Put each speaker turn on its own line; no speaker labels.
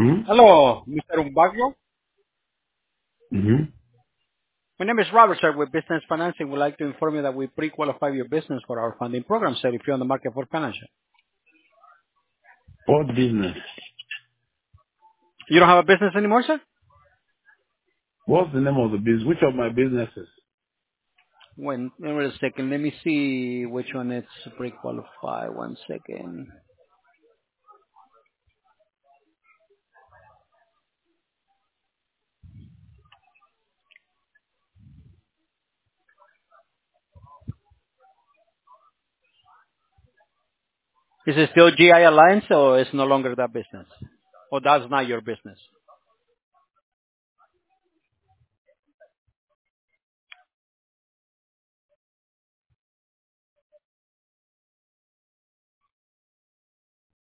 Mm-hmm.
Hello, Mr. Umbaglio.
Mm-hmm.
My name is Robert, sir, with Business Financing. We'd like to inform you that we pre-qualify your business for our funding program, sir, if you're on the market for financial.
What business?
You don't have a business anymore, sir?
What's the name of the business? Which of my businesses?
Wait a second. Let me see which one is pre-qualify. One second. Is it still GI Alliance or is no longer that business? Or that's not your business?